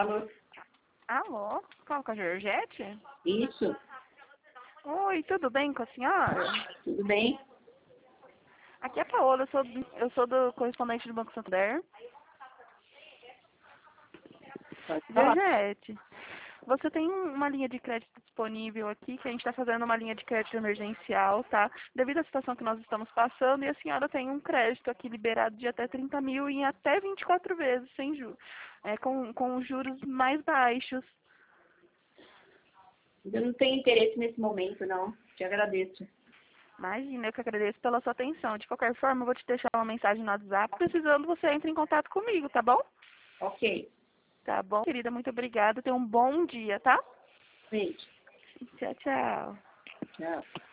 Alô? Alô? Fala com a Georgette? Isso, Oi, tudo bem com a senhora? tudo bem? Aqui é a Paola, eu sou do correspondente do Banco Santander. Pode falar. Georgette, você tem uma linha de crédito disponível aqui, que a gente está fazendo uma linha de crédito emergencial, tá? Devido à situação que nós estamos passando, e a senhora tem um crédito aqui liberado de até 30 mil em até 24 vezes, sem juros, com juros mais baixos. Eu não tenho interesse nesse momento, não. Te agradeço. Imagina, eu que agradeço pela sua atenção. De qualquer forma, eu vou te deixar uma mensagem no WhatsApp. Precisando, você entra em contato comigo, tá bom? Ok. Tá bom, querida, muito obrigada. Tenha um bom dia, tá? Beijo. Tchau, tchau. Tchau.